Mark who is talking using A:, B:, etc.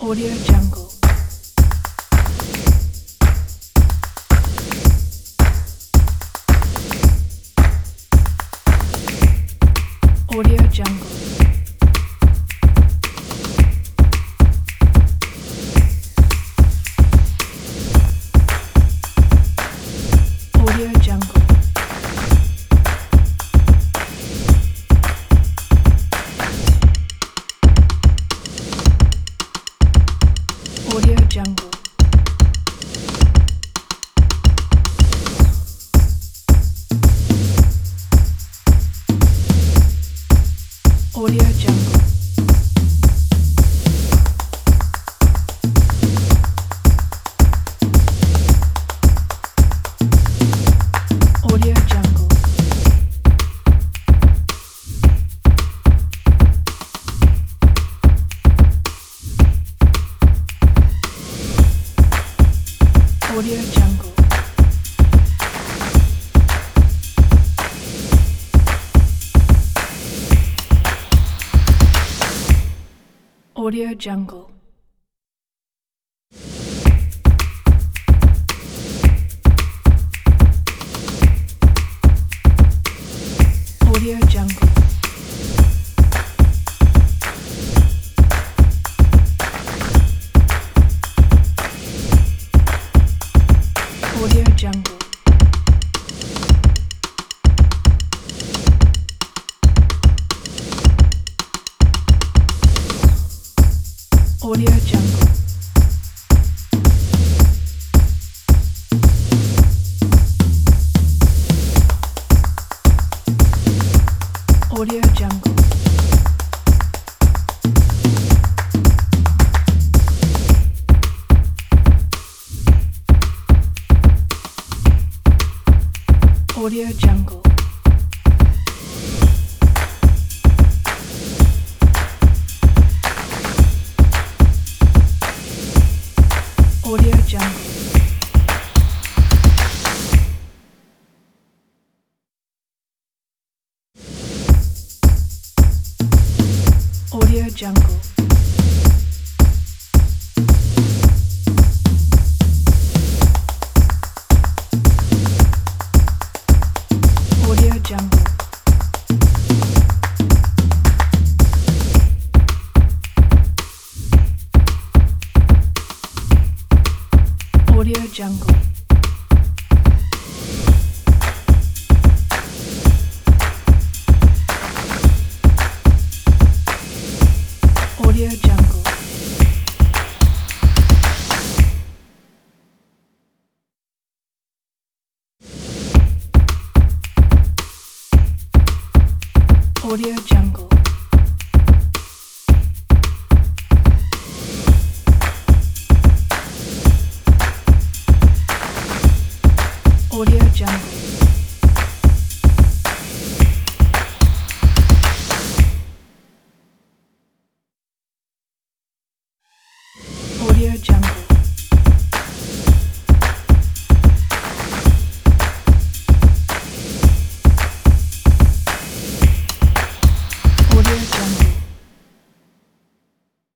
A: Audio Jungle. Audio Jungle. Audio Jungle. Audio Jungle. Audio Jungle. Audio Jungle. Audio Jungle. Audio Jungle. Audio Jungle. Audio Jungle. Audio Jungle. Audio Jungle. Audio Jungle. Audio Jungle. Audio Jungle. Audio Jungle. Audio Jungle. Audio Jungle. Audio Jungle.